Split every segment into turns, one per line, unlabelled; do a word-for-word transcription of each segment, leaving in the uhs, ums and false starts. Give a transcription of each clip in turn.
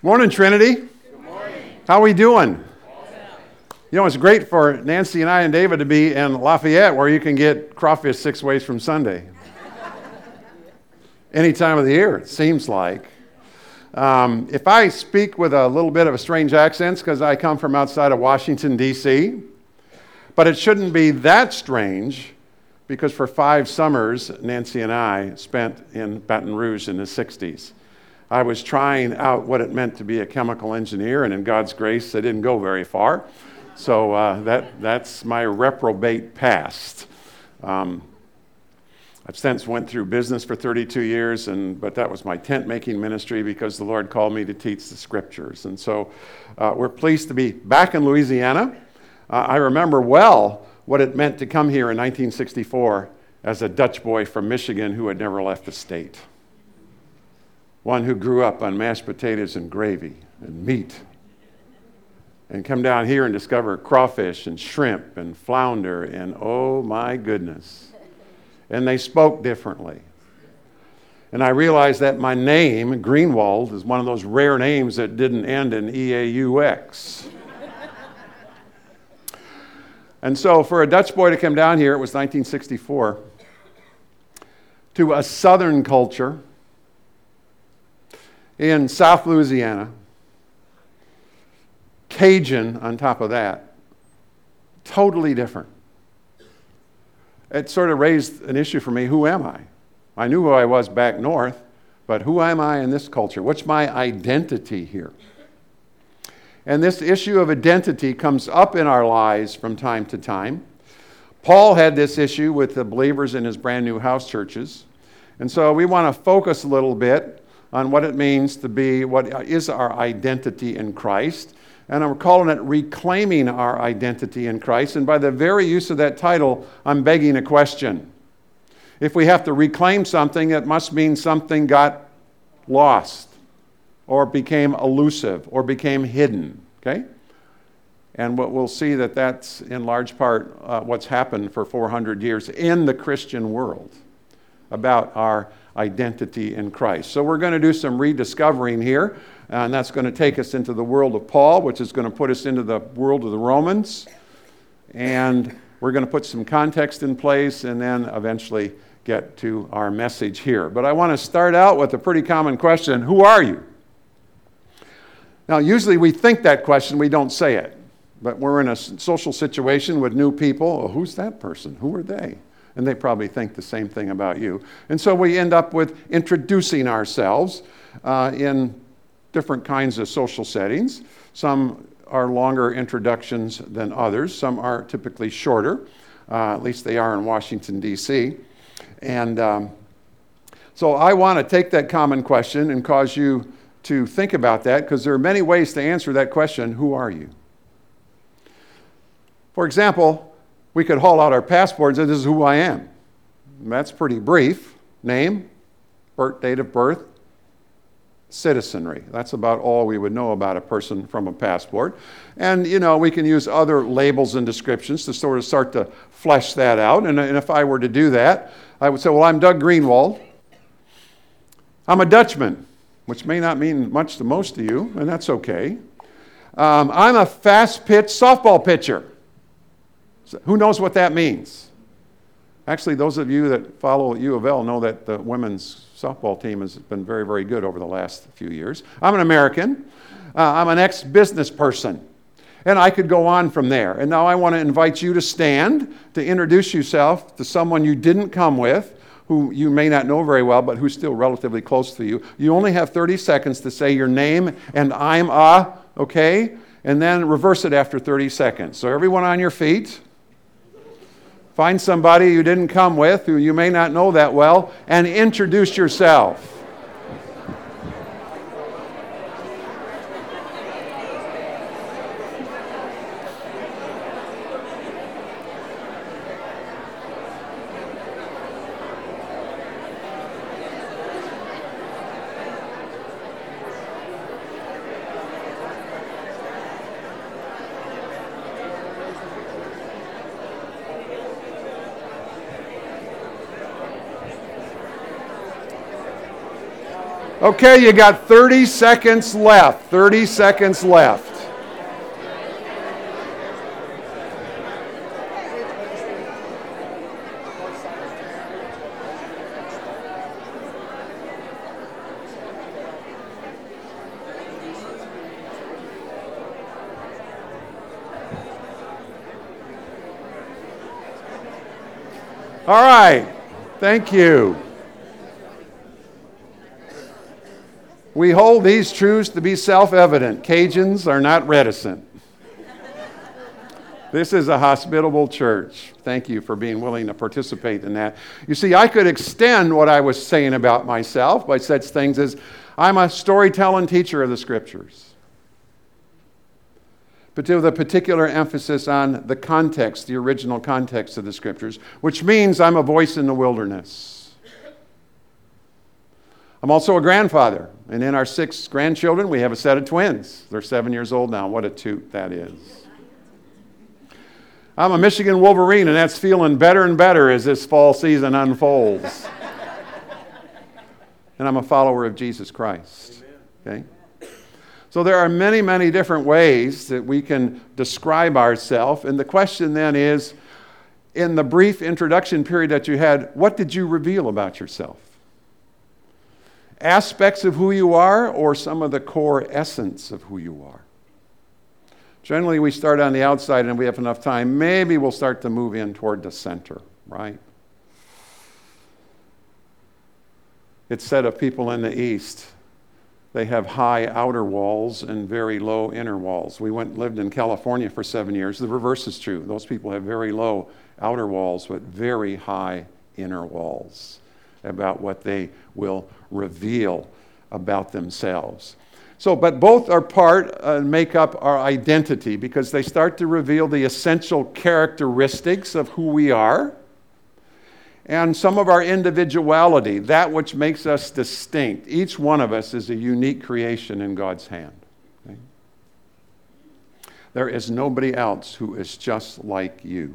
Morning, Trinity. Good morning. How are we doing? You know, it's great for Nancy and I and David to be in Lafayette where you can get crawfish six ways from Sunday. Any time of the year, it seems like. Um, if I speak with a little bit of a strange accent, it's because I come from outside of Washington, D C, but it shouldn't be that strange because for five summers, Nancy and I spent in Baton Rouge in the sixties. I was trying out what it meant to be a chemical engineer, and in God's grace, I didn't go very far. So uh, that that's my reprobate past. Um, I've since went through business for thirty-two years, and but that was my tent-making ministry because the Lord called me to teach the Scriptures. And so uh, we're pleased to be back in Louisiana. Uh, I remember well what it meant to come here in nineteen sixty-four as a Dutch boy from Michigan who had never left the state. One who grew up on mashed potatoes and gravy and meat, and come down here and discover crawfish and shrimp and flounder and oh my goodness. And they spoke differently. And I realized that my name, Greenwald, is one of those rare names that didn't end in E A U X. And so for a Dutch boy to come down here, it was nineteen sixty-four, to a southern culture in South Louisiana, Cajun on top of that, totally different. It sort of raised an issue for me. Who am I? I knew who I was back north, but who am I in this culture? What's my identity here? And this issue of identity comes up in our lives from time to time. Paul had this issue with the believers in his brand new house churches. And so we want to focus a little bit on what it means to be, what is our identity in Christ. And I'm calling it Reclaiming Our Identity in Christ. And by the very use of that title, I'm begging a question. If we have to reclaim something, it must mean something got lost, or became elusive, or became hidden, okay? And what we'll see that that's in large part uh, what's happened for four hundred years in the Christian world about our identity in Christ. So we're going to do some rediscovering here, and that's going to take us into the world of Paul, which is going to put us into the world of the Romans, and we're going to put some context in place and then eventually get to our message here. But I want to start out with a pretty common question: who are you? Now, usually we think that question, we don't say it, but we're in a social situation with new people. Oh, who's that person? Who are they? And they probably think the same thing about you. And so we end up with introducing ourselves uh, in different kinds of social settings. Some are longer introductions than others. Some are typically shorter. Uh, at least they are in Washington, D C. And um, so I want to take that common question and cause you to think about that, because there are many ways to answer that question: who are you? For example, we could haul out our passports and say, this is who I am. And that's pretty brief. Name, birth, date of birth, citizenry. That's about all we would know about a person from a passport. And, you know, we can use other labels and descriptions to sort of start to flesh that out. And, and if I were to do that, I would say, well, I'm Doug Greenwald. I'm a Dutchman, which may not mean much to most of you, and that's okay. Um, I'm a fast-pitch softball pitcher. Who knows what that means? Actually, those of you that follow U of L know that the women's softball team has been very, very good over the last few years. I'm an American. Uh, I'm an ex-business person. And I could go on from there. And now I want to invite you to stand to introduce yourself to someone you didn't come with, who you may not know very well, but who's still relatively close to you. You only have thirty seconds to say your name and I'm a, okay? And then reverse it after thirty seconds. So everyone on your feet. Find somebody you didn't come with, who you may not know that well, and introduce yourself. Okay, you got thirty seconds left. thirty seconds left. All right. Thank you. We hold these truths to be self-evident. Cajuns are not reticent. This is a hospitable church. Thank you for being willing to participate in that. You see, I could extend what I was saying about myself by such things as I'm a storytelling teacher of the Scriptures, but with a particular emphasis on the context, the original context of the Scriptures, which means I'm a voice in the wilderness. I'm also a grandfather, and in our six grandchildren, we have a set of twins. They're seven years old now. What a toot that is. I'm a Michigan Wolverine, and that's feeling better and better as this fall season unfolds. And I'm a follower of Jesus Christ. Okay? So there are many, many different ways that we can describe ourselves. And the question then is, in the brief introduction period that you had, what did you reveal about yourself? Aspects of who you are or some of the core essence of who you are? Generally, we start on the outside, and if we have enough time, maybe we'll start to move in toward the center, right? It's said of people in the East, they have high outer walls and very low inner walls. We went lived in California for seven years. The reverse is true. Those people have very low outer walls, but very high inner walls about what they will reveal about themselves. So, but both are part and uh, make up our identity because they start to reveal the essential characteristics of who we are and some of our individuality, that which makes us distinct. Each one of us is a unique creation in God's hand. Okay? There is nobody else who is just like you.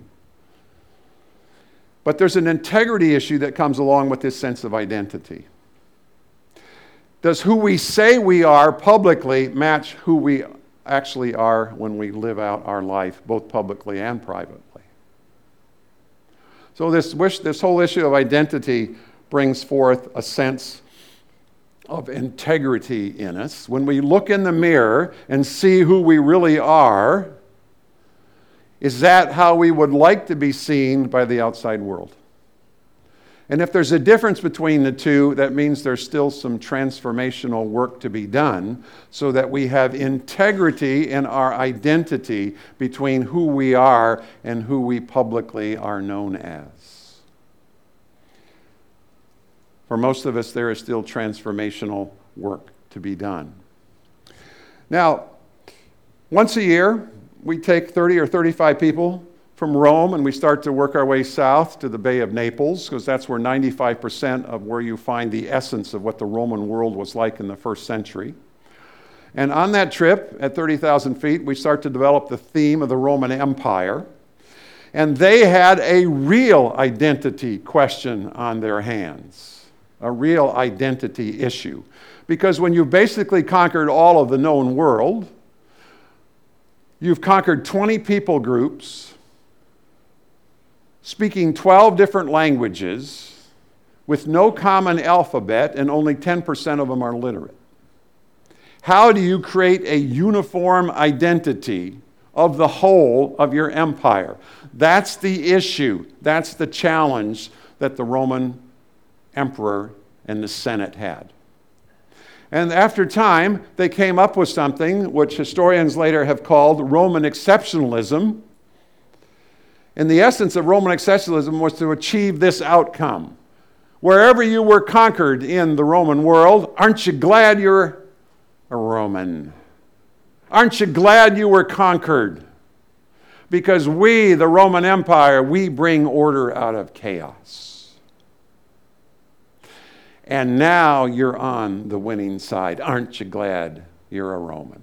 But there's an integrity issue that comes along with this sense of identity. Does who we say we are publicly match who we actually are when we live out our life, both publicly and privately? So this wish, this whole issue of identity brings forth a sense of integrity in us. When we look in the mirror and see who we really are, is that how we would like to be seen by the outside world? And if there's a difference between the two, that means there's still some transformational work to be done so that we have integrity in our identity between who we are and who we publicly are known as. For most of us, there is still transformational work to be done. Now, once a year, we take thirty or thirty-five people from Rome, and we start to work our way south to the Bay of Naples, because that's where ninety-five percent of where you find the essence of what the Roman world was like in the first century. And on that trip, at thirty thousand feet, we start to develop the theme of the Roman Empire. And they had a real identity question on their hands, a real identity issue. Because when you've basically conquered all of the known world, you've conquered twenty people groups, speaking twelve different languages with no common alphabet, and only ten percent of them are literate. How do you create a uniform identity of the whole of your empire? That's the issue. That's the challenge that the Roman emperor and the Senate had. And after time, they came up with something which historians later have called Roman exceptionalism. And the essence of Roman exceptionalism was to achieve this outcome. Wherever you were conquered in the Roman world, aren't you glad you're a Roman? Aren't you glad you were conquered? Because we, the Roman Empire, we bring order out of chaos. And now you're on the winning side. Aren't you glad you're a Roman?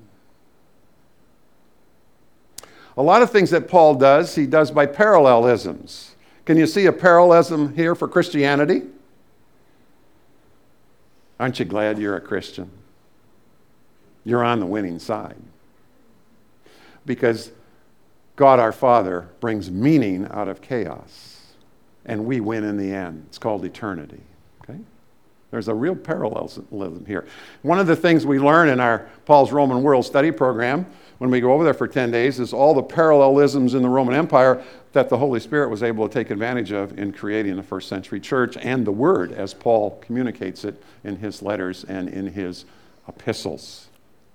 A lot of things that Paul does, he does by parallelisms. Can you see a parallelism here for Christianity? Aren't you glad you're a Christian? You're on the winning side. Because God our Father brings meaning out of chaos, and we win in the end. It's called eternity. Okay? There's a real parallelism here. One of the things we learn in our Paul's Roman World Study program when we go over there for ten days is all the parallelisms in the Roman Empire that the Holy Spirit was able to take advantage of in creating the first century church and the Word as Paul communicates it in his letters and in his epistles.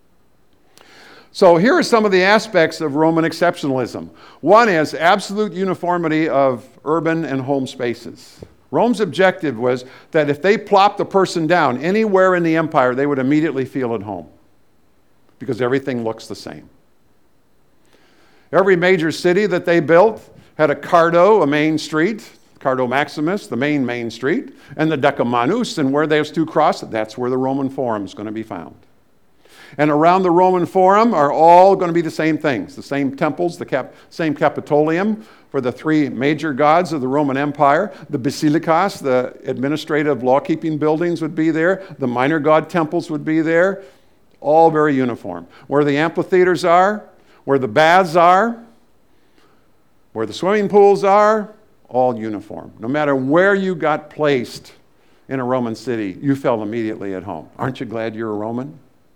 So here are some of the aspects of Roman exceptionalism. One is absolute uniformity of urban and home spaces. Rome's objective was that if they plopped a person down anywhere in the empire, they would immediately feel at home because everything looks the same. Every major city that they built had a Cardo, a main street, Cardo Maximus, the main main street, and the Decumanus, and where those two cross, that's where the Roman Forum is going to be found. And around the Roman Forum are all going to be the same things, the same temples, the cap- same Capitolium for the three major gods of the Roman Empire. The basilicas, the administrative law-keeping buildings would be there. The minor god temples would be there. All very uniform. Where the amphitheaters are, where the baths are, where the swimming pools are, all uniform. No matter where you got placed in a Roman city, you felt immediately at home. Aren't you glad you're a Roman?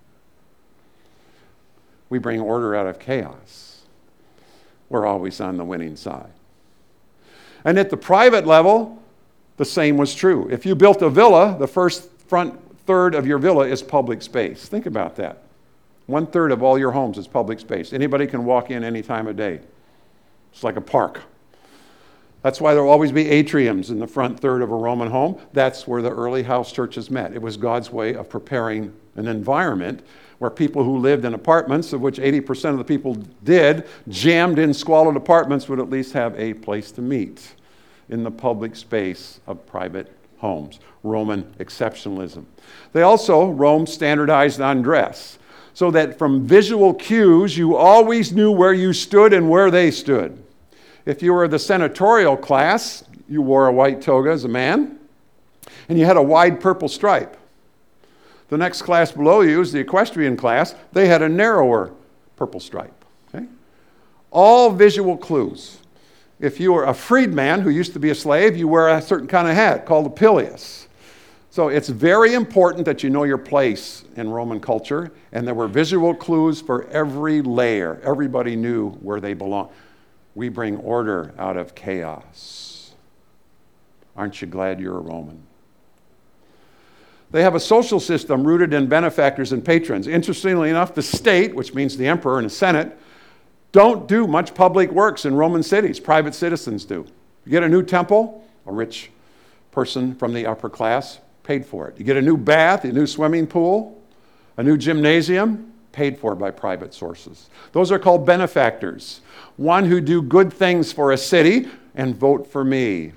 We bring order out of chaos. We're always on the winning side. And at the private level, the same was true. If you built a villa, the first front third of your villa is public space. Think about that. One third of all your homes is public space. Anybody can walk in any time of day. It's like a park. That's why there will always be atriums in the front third of a Roman home. That's where the early house churches met. It was God's way of preparing an environment where people who lived in apartments, of which eighty percent of the people did, jammed in squalid apartments, would at least have a place to meet in the public space of private homes. Roman exceptionalism. They also, Rome standardized on dress, so that from visual cues, you always knew where you stood and where they stood. If you were the senatorial class, you wore a white toga as a man, and you had a wide purple stripe. The next class below you is the equestrian class. They had a narrower purple stripe. Okay? All visual clues. If you were a freedman who used to be a slave, you wear a certain kind of hat called a pileus. So it's very important that you know your place in Roman culture, and there were visual clues for every layer. Everybody knew where they belonged. We bring order out of chaos. Aren't you glad you're a Roman? They have a social system rooted in benefactors and patrons. Interestingly enough, the state, which means the emperor and the senate, don't do much public works in Roman cities. Private citizens do. You get a new temple, a rich person from the upper class paid for it. You get a new bath, a new swimming pool, a new gymnasium, paid for by private sources. Those are called benefactors. One who do good things for a city and vote for me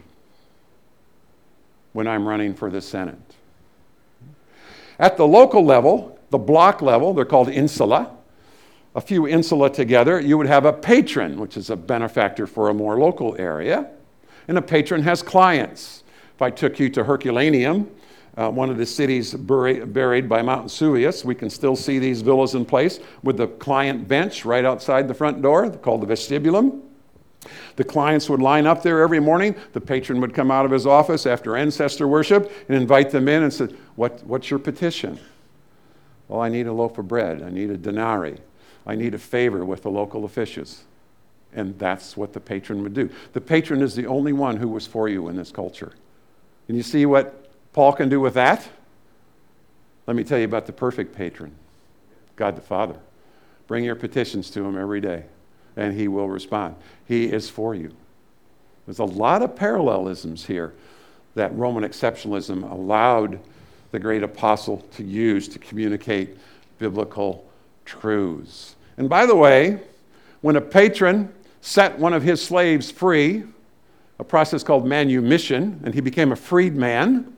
when I'm running for the Senate. At the local level, the block level, they're called insula. A few insula together, you would have a patron, which is a benefactor for a more local area. And a patron has clients. If I took you to Herculaneum, uh, one of the cities buri- buried by Mount Vesuvius, we can still see these villas in place with the client bench right outside the front door, called the vestibulum. The clients would line up there every morning. The patron would come out of his office after ancestor worship and invite them in and say, what, what's your petition? Well, I need a loaf of bread. I need a denarii. I need a favor with the local officials. And that's what the patron would do. The patron is the only one who was for you in this culture. And you see what Paul can do with that? Let me tell you about the perfect patron, God the Father. Bring your petitions to him every day, and he will respond. He is for you. There's a lot of parallelisms here that Roman exceptionalism allowed the great apostle to use to communicate biblical truths. And by the way, when a patron set one of his slaves free, a process called manumission, and he became a freedman,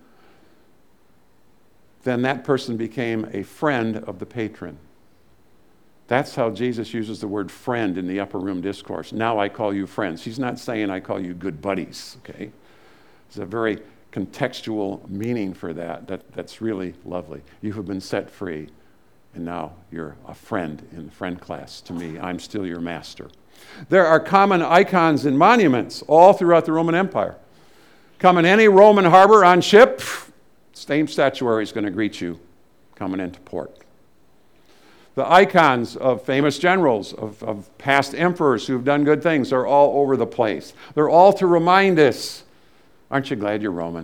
then that person became a friend of the patron. That's how Jesus uses the word friend in the upper room discourse. Now I call you friends. He's not saying I call you good buddies, okay? It's a very contextual meaning for that, that that's really lovely. You have been set free, and now you're a friend in the friend class to me. I'm still your master. There are common icons and monuments all throughout the Roman Empire. Come in any Roman harbor on ship, same statuary is going to greet you coming into port. The icons of famous generals, of, of past emperors who've done good things, are all over the place. They're all to remind us, aren't you glad you're Roman?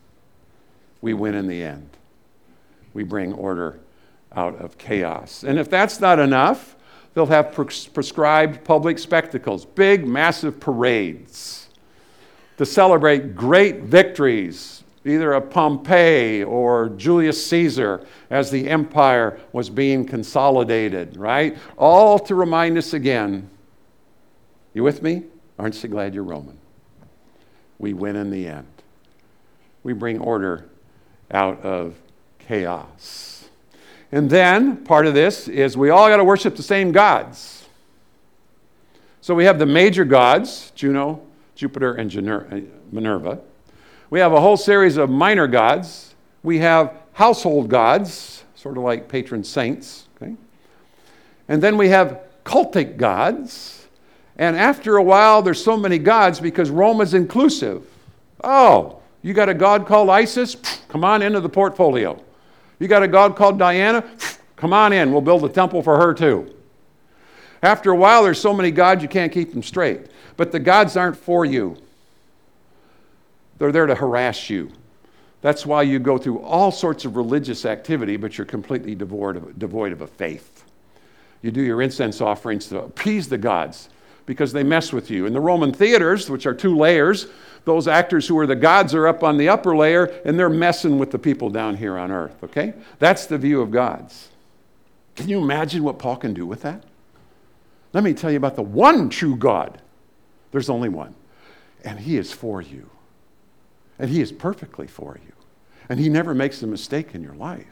We win in the end. We bring order out of chaos. And if that's not enough, they'll have pres- prescribed public spectacles, big, massive parades to celebrate great victories, either of Pompey or Julius Caesar as the empire was being consolidated, right? All to remind us again, you with me? Aren't you glad you're Roman? We win in the end. We bring order out of chaos. And then part of this is we all got to worship the same gods. So we have the major gods, Juno, Jupiter, and Minerva. We have a whole series of minor gods. We have household gods, sort of like patron saints. Okay? And then we have cultic gods. And after a while, there's so many gods because Rome is inclusive. Oh, you got a god called Isis? Come on into the portfolio. You got a god called Diana? Come on in. We'll build a temple for her too. After a while, there's so many gods you can't keep them straight. But the gods aren't for you. They're there to harass you. That's why you go through all sorts of religious activity, but you're completely devoid of, devoid of a faith. You do your incense offerings to appease the gods because they mess with you. In the Roman theaters, which are two layers, those actors who are the gods are up on the upper layer, and they're messing with the people down here on earth, okay? That's the view of gods. Can you imagine what Paul can do with that? Let me tell you about the one true God. There's only one. And he is for you. And he is perfectly for you. And he never makes a mistake in your life.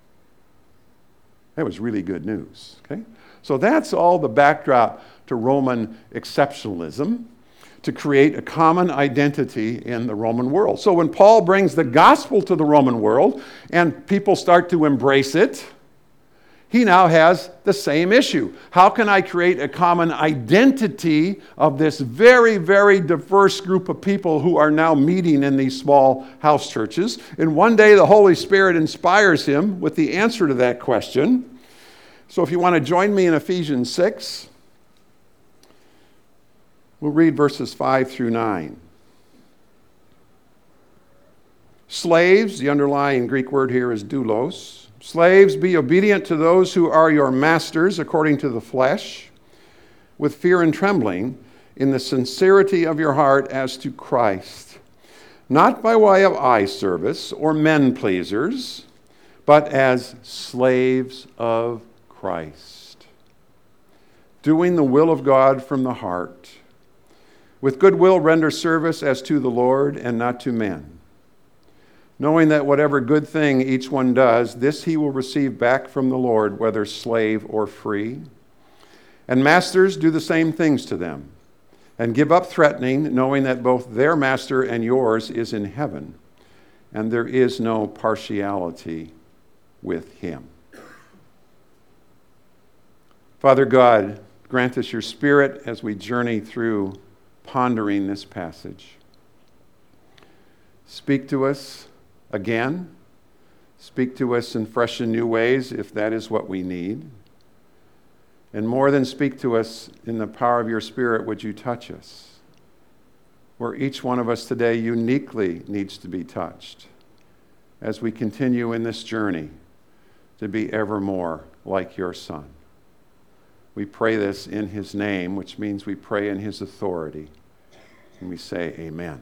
That was really good news, okay? So that's all the backdrop to Roman exceptionalism, to create a common identity in the Roman world. So when Paul brings the gospel to the Roman world and people start to embrace it, he now has the same issue. How can I create a common identity of this very, very diverse group of people who are now meeting in these small house churches? And one day the Holy Spirit inspires him with the answer to that question. So if you want to join me in Ephesians six, we'll read verses five through nine. Slaves, the underlying Greek word here is doulos. Slaves, be obedient to those who are your masters according to the flesh, with fear and trembling, in the sincerity of your heart as to Christ, not by way of eye service or men pleasers, but as slaves of Christ, doing the will of God from the heart. With good will render service as to the Lord and not to men, knowing that whatever good thing each one does, this he will receive back from the Lord, whether slave or free. And masters, do the same things to them, and give up threatening, knowing that both their master and yours is in heaven, and there is no partiality with him. Father God, grant us your Spirit as we journey through pondering this passage. Speak to us again. Speak to us in fresh and new ways if that is what we need. And more than speak to us in the power of your Spirit, would you touch us? Where each one of us today uniquely needs to be touched as we continue in this journey to be ever more like your Son. We pray this in his name, which means we pray in his authority. And we say amen.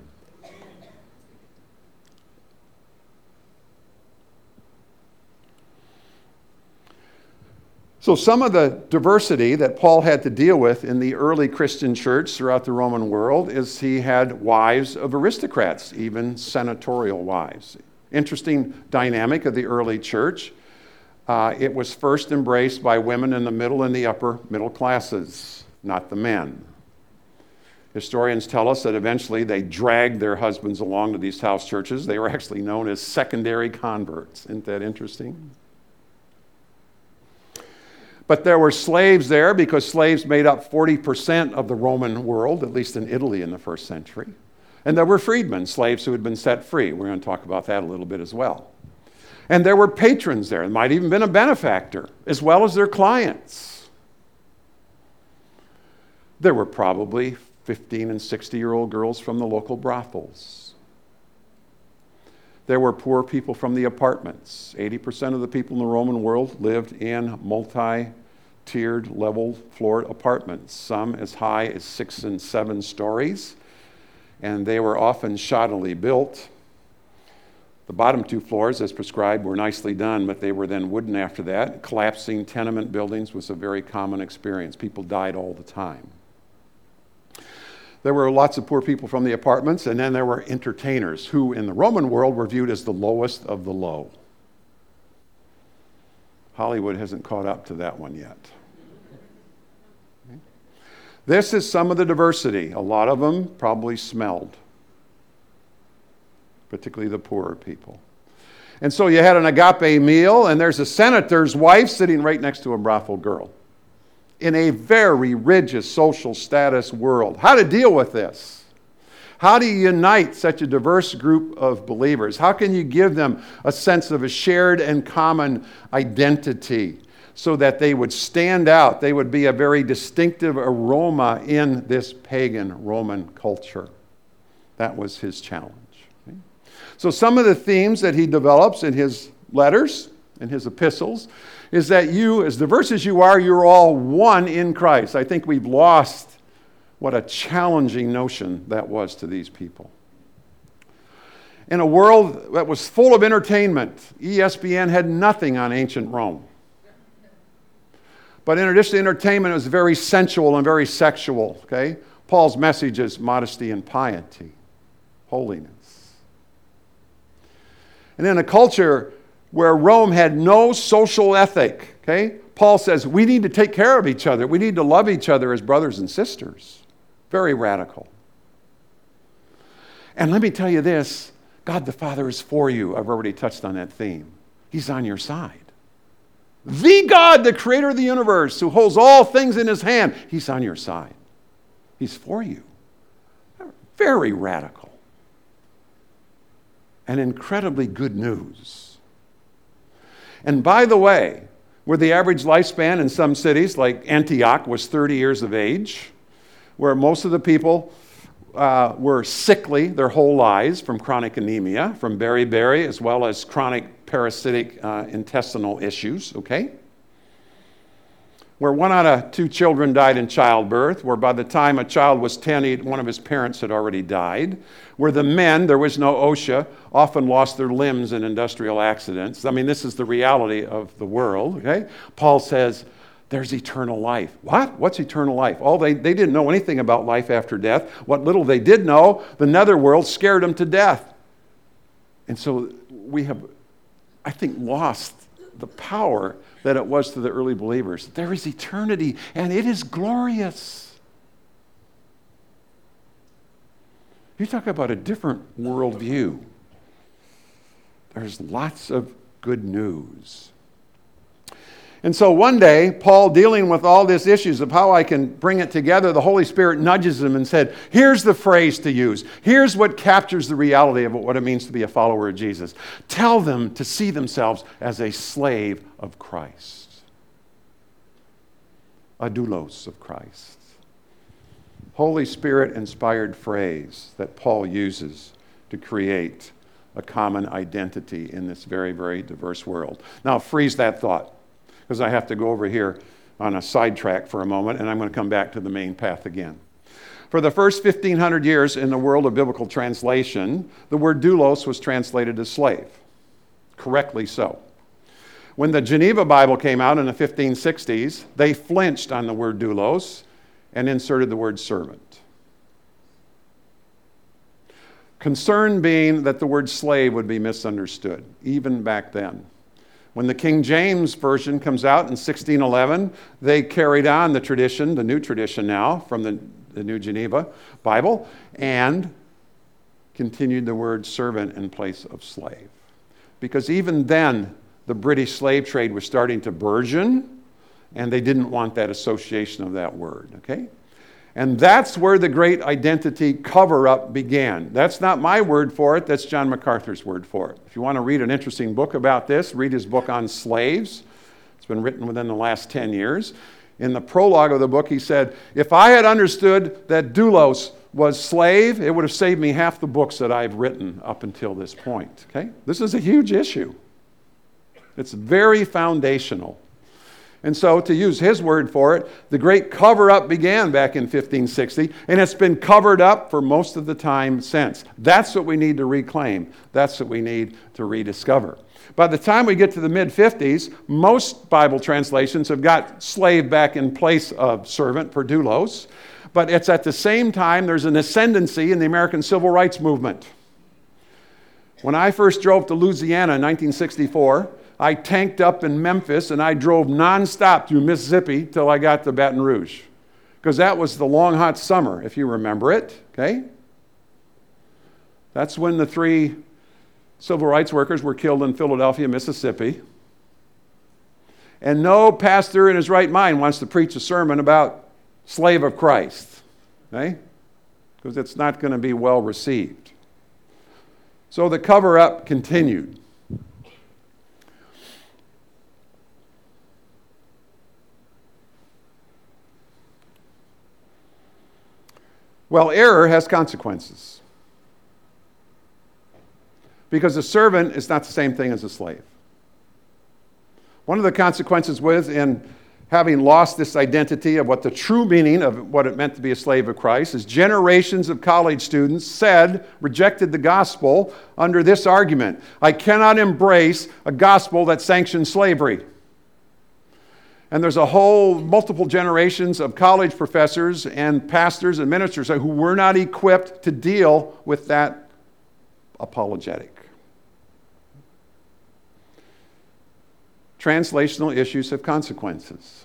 So some of the diversity that Paul had to deal with in the early Christian church throughout the Roman world is he had wives of aristocrats, even senatorial wives. Interesting dynamic of the early church. Uh, it was first embraced by women in the middle and the upper middle classes, not the men. Historians tell us that eventually they dragged their husbands along to these house churches. They were actually known as secondary converts. Isn't that interesting? But there were slaves there because slaves made up forty percent of the Roman world, at least in Italy in the first century. And there were freedmen, slaves who had been set free. We're going to talk about that a little bit as well. And there were patrons there. There might even been a benefactor, as well as their clients. There were probably fifteen and sixty-year-old girls from the local brothels. There were poor people from the apartments. eighty percent of the people in the Roman world lived in multi-tiered, level-floored apartments, some as high as six and seven stories, and they were often shoddily built. The bottom two floors, as prescribed, were nicely done, but they were then wooden after that. Collapsing tenement buildings was a very common experience. People died all the time. There were lots of poor people from the apartments, and then there were entertainers who in the Roman world were viewed as the lowest of the low. Hollywood hasn't caught up to that one yet. Okay. This is some of the diversity. A lot of them probably smelled, particularly the poorer people. And so you had an agape meal, and there's a senator's wife sitting right next to a brothel girl in a very rigid social status world. How to deal with this? How do you unite such a diverse group of believers? How can you give them a sense of a shared and common identity so that they would stand out? They would be a very distinctive aroma in this pagan Roman culture. That was his challenge. Okay? So some of the themes that he develops in his letters, in his epistles, is that you, as diverse as you are, you're all one in Christ. I think we've lost what a challenging notion that was to these people. In a world that was full of entertainment, E S P N had nothing on ancient Rome. But in addition to entertainment, it was very sensual and very sexual. Okay? Paul's message is modesty and piety, holiness. And in a culture where Rome had no social ethic, okay? Paul says we need to take care of each other. We need to love each other as brothers and sisters. Very radical. And let me tell you this, God the Father is for you. I've already touched on that theme. He's on your side. The God, the creator of the universe, who holds all things in his hand, he's on your side. He's for you. Very radical. And incredibly good news. And by the way, where the average lifespan in some cities, like Antioch, was thirty years of age, where most of the people uh, were sickly their whole lives from chronic anemia, from beriberi, as well as chronic parasitic uh, intestinal issues, okay? Where one out of two children died in childbirth, where by the time a child was ten, one of his parents had already died, where the men, there was no OSHA, often lost their limbs in industrial accidents. I mean, this is the reality of the world, okay? Paul says, there's eternal life. What? What's eternal life? Oh, they, they didn't know anything about life after death. What little they did know, the netherworld scared them to death. And so we have, I think, lost the power that it was to the early believers. There is eternity, and it is glorious. You talk about a different worldview. There's lots of good news. And so one day, Paul, dealing with all these issues of how I can bring it together, the Holy Spirit nudges him and said, here's the phrase to use. Here's what captures the reality of what it means to be a follower of Jesus. Tell them to see themselves as a slave of Christ. A doulos of Christ. Holy Spirit-inspired phrase that Paul uses to create a common identity in this very, very diverse world. Now, freeze that thought, because I have to go over here on a sidetrack for a moment, and I'm going to come back to the main path again. For the first fifteen hundred years in the world of biblical translation, the word doulos was translated as slave. Correctly so. When the Geneva Bible came out in the fifteen sixties, they flinched on the word doulos and inserted the word servant. Concern being that the word slave would be misunderstood, even back then. When the King James Version comes out in sixteen eleven, they carried on the tradition, the new tradition now, from the, the New Geneva Bible, and continued the word servant in place of slave. Because even then, the British slave trade was starting to burgeon, and they didn't want that association of that word, okay? And that's where the great identity cover-up began. That's not my word for it, that's John MacArthur's word for it. If you want to read an interesting book about this, read his book on slaves. It's been written within the last ten years. In the prologue of the book, he said, if I had understood that doulos was slave, it would have saved me half the books that I've written up until this point, okay? This is a huge issue. It's very foundational. And so, to use his word for it, the great cover-up began back in fifteen sixty, and it's been covered up for most of the time since. That's what we need to reclaim. That's what we need to rediscover. By the time we get to the mid-fifties, most Bible translations have got slave back in place of servant for doulos, but it's at the same time there's an ascendancy in the American Civil Rights Movement. When I first drove to Louisiana in nineteen sixty-four, I tanked up in Memphis and I drove nonstop through Mississippi till I got to Baton Rouge. Because that was the long, hot summer, if you remember it, okay? That's when the three civil rights workers were killed in Philadelphia, Mississippi. And no pastor in his right mind wants to preach a sermon about slave of Christ, okay? Because it's not going to be well received. So the cover-up continued. Well, error has consequences. Because a servant is not the same thing as a slave. One of the consequences with in having lost this identity of what the true meaning of what it meant to be a slave of Christ is generations of college students said, rejected the gospel under this argument. I cannot embrace a gospel that sanctions slavery. And there's a whole multiple generations of college professors and pastors and ministers who were not equipped to deal with that apologetic. Translational issues have consequences.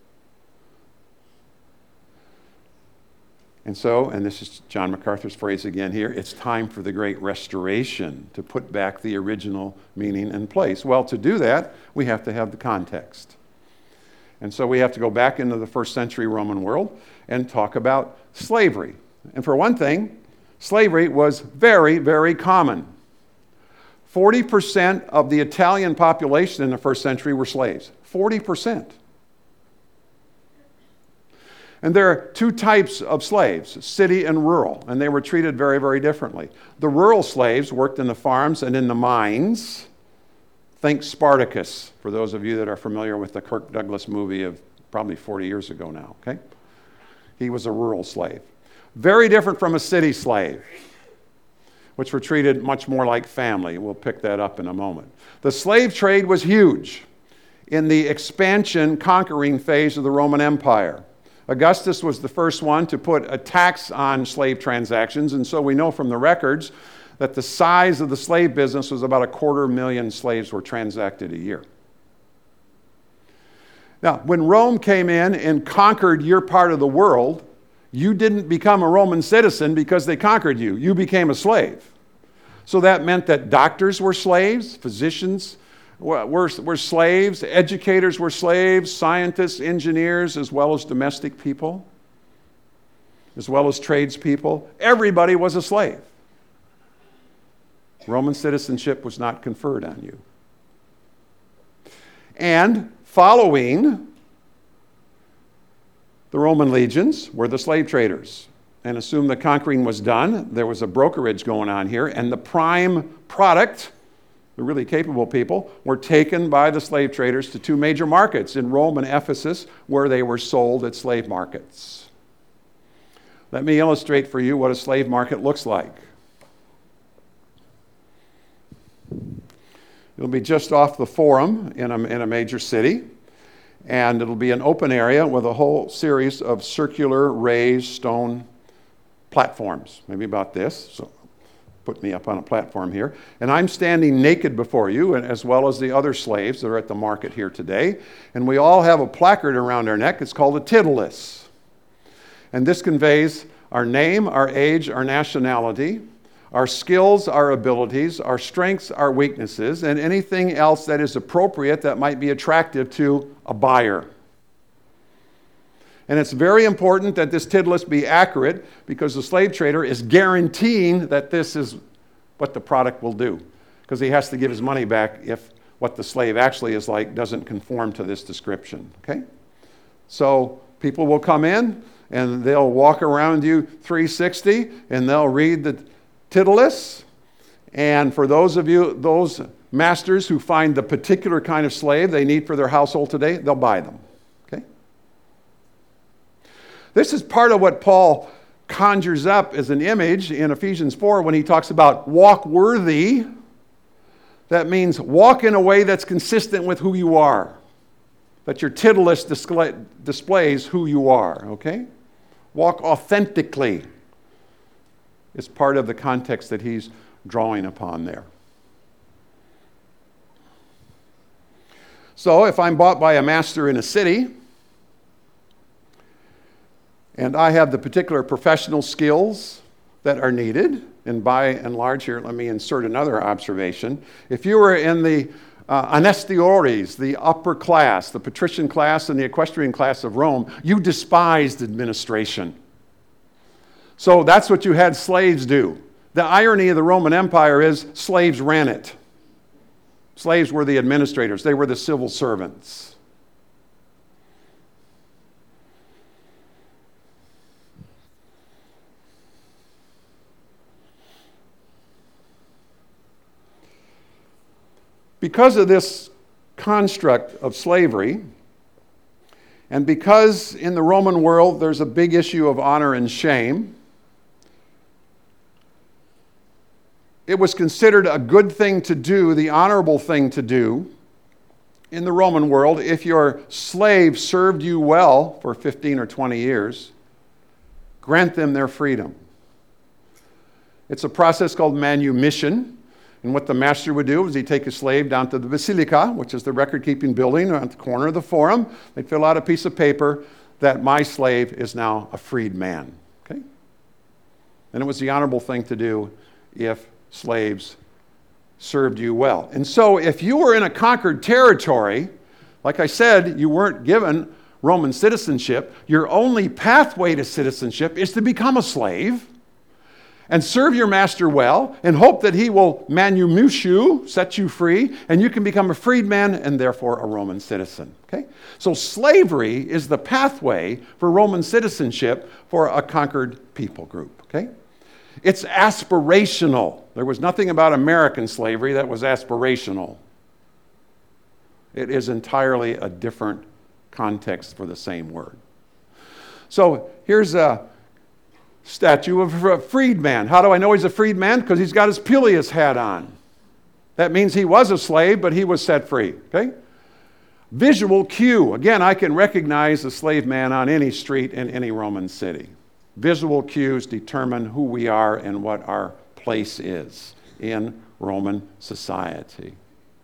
And so, and this is John MacArthur's phrase again here, it's time for the great restoration to put back the original meaning in place. Well, to do that, we have to have the context. And so we have to go back into the first century Roman world and talk about slavery. And for one thing, slavery was very, very common. forty percent of the Italian population in the first century were slaves. forty percent. And there are two types of slaves, city and rural, and they were treated very, very differently. The rural slaves worked in the farms and in the mines. Think Spartacus, for those of you that are familiar with the Kirk Douglas movie of probably forty years ago now, okay? He was a rural slave. Very different from a city slave, which were treated much more like family. We'll pick that up in a moment. The slave trade was huge in the expansion, conquering phase of the Roman Empire. Augustus was the first one to put a tax on slave transactions, and so we know from the records that the size of the slave business was about a quarter million slaves were transacted a year. Now, when Rome came in and conquered your part of the world, you didn't become a Roman citizen because they conquered you. You became a slave. So that meant that doctors were slaves, physicians were, were slaves, educators were slaves, scientists, engineers, as well as domestic people, as well as tradespeople. Everybody was a slave. Roman citizenship was not conferred on you. And following the Roman legions were the slave traders. And assume the conquering was done, there was a brokerage going on here, and the prime product, the really capable people, were taken by the slave traders to two major markets in Rome and Ephesus, where they were sold at slave markets. Let me illustrate for you what a slave market looks like. It'll be just off the Forum in a, in a major city, and it'll be an open area with a whole series of circular raised stone platforms, maybe about this. So put me up on a platform here, and I'm standing naked before you, and as well as the other slaves that are at the market here today, and we all have a placard around our neck. It's called a titulus. And this conveys our name, our age, our nationality, our skills, our abilities, our strengths, our weaknesses, and anything else that is appropriate that might be attractive to a buyer. And it's very important that this titulus be accurate because the slave trader is guaranteeing that this is what the product will do, because he has to give his money back if what the slave actually is like doesn't conform to this description. Okay? So people will come in and they'll walk around you three sixty and they'll read the titulus. And for those of you, those masters who find the particular kind of slave they need for their household today, they'll buy them. This is part of what Paul conjures up as an image in Ephesians four when he talks about walk worthy. That means walk in a way that's consistent with who you are. That your titulus display, displays who you are, okay? Walk authentically is part of the context that he's drawing upon there. So if I'm bought by a master in a city, and I have the particular professional skills that are needed, and by and large here, let me insert another observation. If you were in the uh, anestiores, the upper class, the patrician class and the equestrian class of Rome, you despised administration. So that's what you had slaves do. The irony of the Roman Empire is slaves ran it. Slaves were the administrators. They were the civil servants. Because of this construct of slavery, and because in the Roman world there's a big issue of honor and shame, it was considered a good thing to do, the honorable thing to do in the Roman world if your slave served you well for fifteen or twenty years, grant them their freedom. It's a process called manumission. And what the master would do is he'd take his slave down to the Basilica, which is the record-keeping building at the corner of the Forum. They'd fill out a piece of paper that my slave is now a freed man. Okay? And it was the honorable thing to do if slaves served you well. And so if you were in a conquered territory, like I said, you weren't given Roman citizenship, your only pathway to citizenship is to become a slave and serve your master well, and hope that he will manumit you, set you free, and you can become a freedman and therefore a Roman citizen. Okay? So slavery is the pathway for Roman citizenship for a conquered people group. Okay? It's aspirational. There was nothing about American slavery that was aspirational. It is entirely a different context for the same word. So here's a statue of a freedman. How do I know he's a freedman? Because he's got his Peleus hat on. That means he was a slave, but he was set free. Okay? Visual cue. Again, I can recognize a slave man on any street in any Roman city. Visual cues determine who we are and what our place is in Roman society.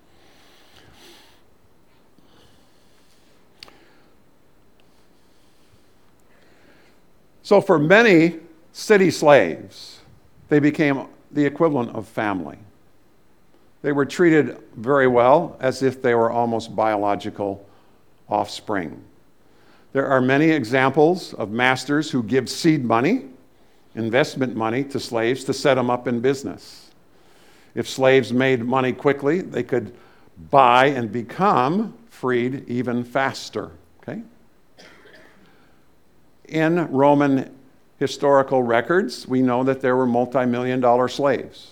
So for many city slaves, they became the equivalent of family. They were treated very well, as if they were almost biological offspring. There are many examples of masters who give seed money, investment money to slaves to set them up in business. If slaves made money quickly, they could buy and become freed even faster. Okay? In Roman historical records, we know that there were multi-million dollar slaves.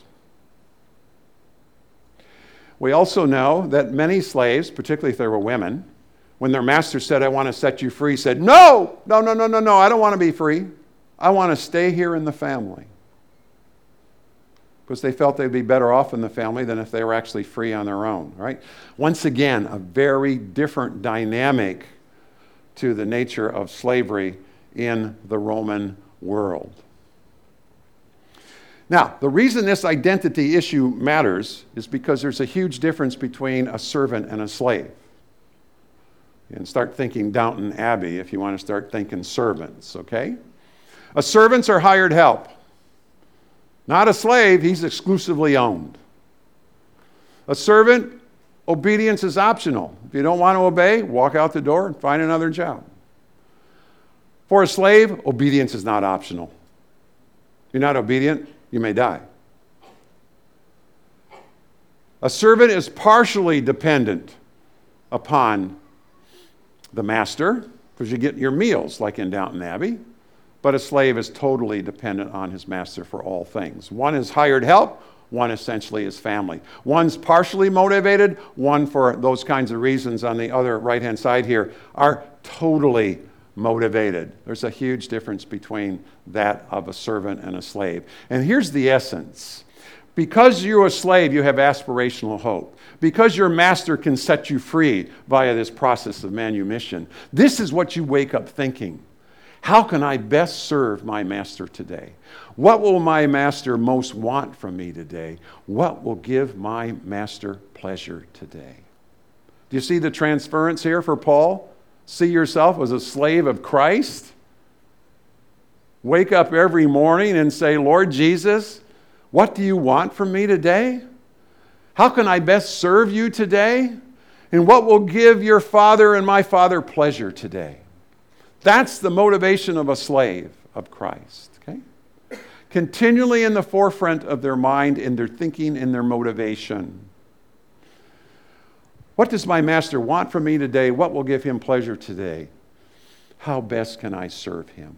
We also know that many slaves, particularly if they were women, when their master said, I want to set you free, said, no, no, no, no, no, no, I don't want to be free. I want to stay here in the family. Because they felt they'd be better off in the family than if they were actually free on their own, right? Once again, a very different dynamic to the nature of slavery in the Roman world. Now, the reason this identity issue matters is because there's a huge difference between a servant and a slave. And start thinking Downton Abbey if you want to start thinking servants, okay? A servants are hired help. Not a slave, he's exclusively owned. A servant, obedience is optional. If you don't want to obey, walk out the door and find another job. For a slave, obedience is not optional. If you're not obedient, you may die. A servant is partially dependent upon the master, because you get your meals like in Downton Abbey, but a slave is totally dependent on his master for all things. One is hired help, one essentially is family. One's partially motivated, one for those kinds of reasons on the other right-hand side here are totally motivated. There's a huge difference between that of a servant and a slave. And here's the essence. Because you're a slave, you have aspirational hope. Because your master can set you free via this process of manumission, this is what you wake up thinking. How can I best serve my master today? What will my master most want from me today? What will give my master pleasure today? Do you see the transference here for Paul? See yourself as a slave of Christ? Wake up every morning and say, Lord Jesus, what do you want from me today? How can I best serve you today? And what will give your Father and my Father pleasure today? That's the motivation of a slave of Christ. Okay? Continually in the forefront of their mind, in their thinking, in their motivation. What does my master want from me today? What will give him pleasure today? How best can I serve him?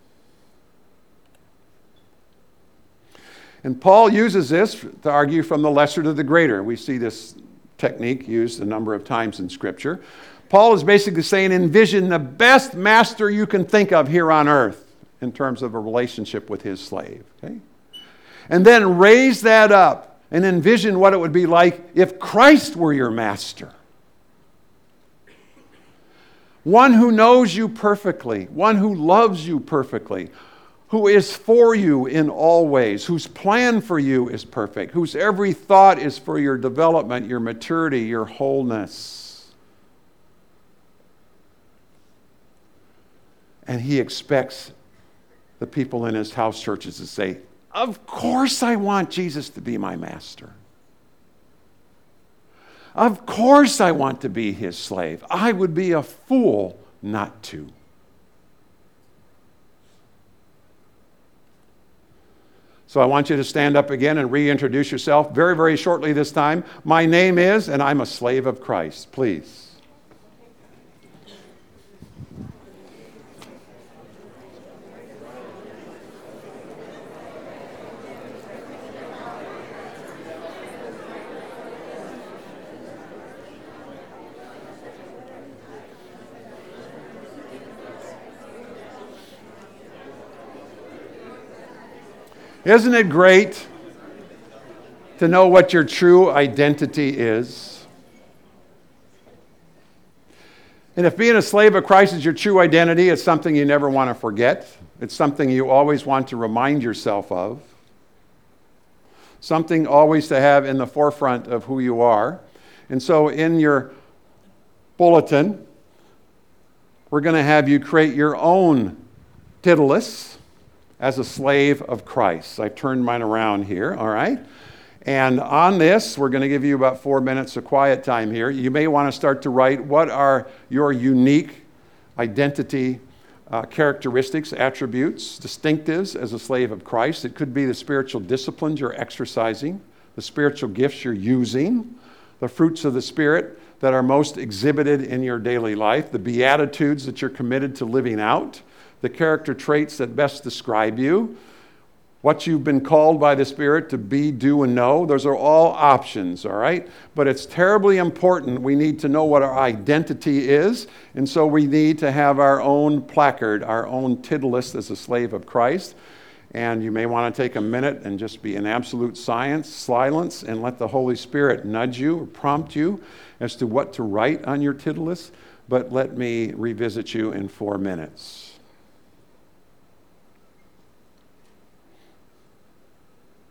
And Paul uses this to argue from the lesser to the greater. We see this technique used a number of times in Scripture. Paul is basically saying, envision the best master you can think of here on earth in terms of a relationship with his slave. Okay? And then raise that up and envision what it would be like if Christ were your master. One who knows you perfectly, one who loves you perfectly, who is for you in all ways, whose plan for you is perfect, whose every thought is for your development, your maturity, your wholeness. And he expects the people in his house churches to say, of course I want Jesus to be my master. Of course I want to be his slave. I would be a fool not to. So I want you to stand up again and reintroduce yourself very, very shortly this time. My name is, and I'm a slave of Christ. Please. Isn't it great to know what your true identity is? And if being a slave of Christ is your true identity, it's something you never want to forget. It's something you always want to remind yourself of. Something always to have in the forefront of who you are. And so in your bulletin, we're going to have you create your own titulus as a slave of Christ. I've turned mine around here, all right? And on this, we're going to give you about four minutes of quiet time here. You may want to start to write what are your unique identity uh, characteristics, attributes, distinctives as a slave of Christ. It could be the spiritual disciplines you're exercising, the spiritual gifts you're using, the fruits of the Spirit that are most exhibited in your daily life, the beatitudes that you're committed to living out, the character traits that best describe you, what you've been called by the Spirit to be, do, and know. Those are all options, all right? But it's terribly important. We need to know what our identity is, and so we need to have our own placard, our own titulus as a slave of Christ. And you may want to take a minute and just be in absolute science, silence, and let the Holy Spirit nudge you or prompt you as to what to write on your titulus. But let me revisit you in four minutes.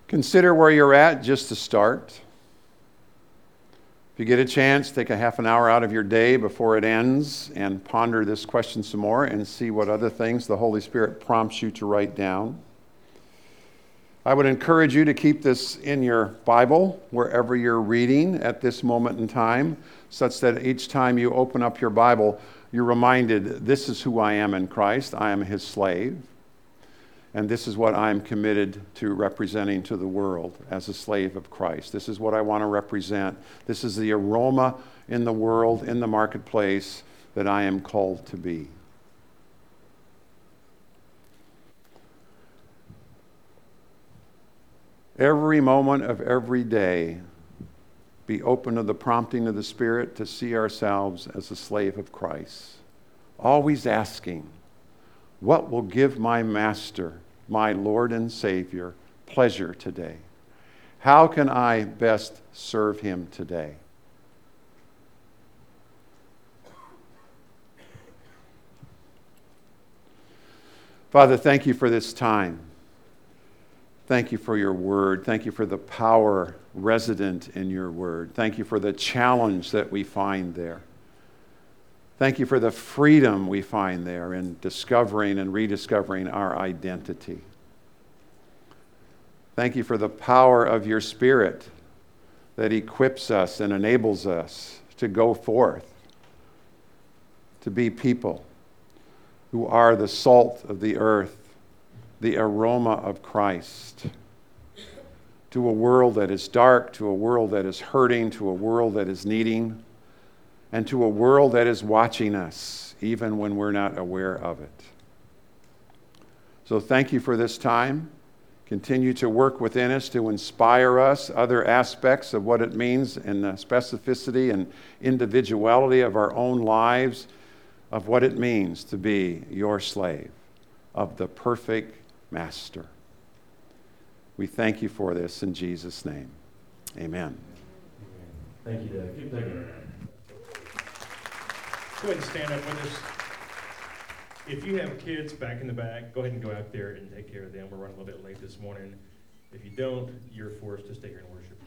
Consider where you're at just to start. If you get a chance, take a half an hour out of your day before it ends and ponder this question some more and see what other things the Holy Spirit prompts you to write down. I would encourage you to keep this in your Bible wherever you're reading at this moment in time, such that each time you open up your Bible, you're reminded, this is who I am in Christ. I am his slave. And this is what I'm committed to representing to the world as a slave of Christ. This is what I want to represent. This is the aroma in the world, in the marketplace, that I am called to be. Every moment of every day, be open to the prompting of the Spirit to see ourselves as a slave of Christ. Always asking, what will give my Master, my Lord and Savior, pleasure today? How can I best serve him today? Father, thank you for this time. Thank you for your word. Thank you for the power resident in your word. Thank you for the challenge that we find there. Thank you for the freedom we find there in discovering and rediscovering our identity. Thank you for the power of your Spirit that equips us and enables us to go forth, to be people who are the salt of the earth, the aroma of Christ, to a world that is dark, to a world that is hurting, to a world that is needing, and to a world that is watching us, even when we're not aware of it. So thank you for this time. Continue to work within us to inspire us, other aspects of what it means in the specificity and individuality of our own lives, of what it means to be your slave, of the perfect Master. We thank you for this in Jesus' name. Amen.
Thank you, Dad. Keep taking it. Go ahead and stand up with us. If you have kids back in the back, go ahead and go out there and take care of them. We're running a little bit late this morning. If you don't, you're forced to stay here and worship.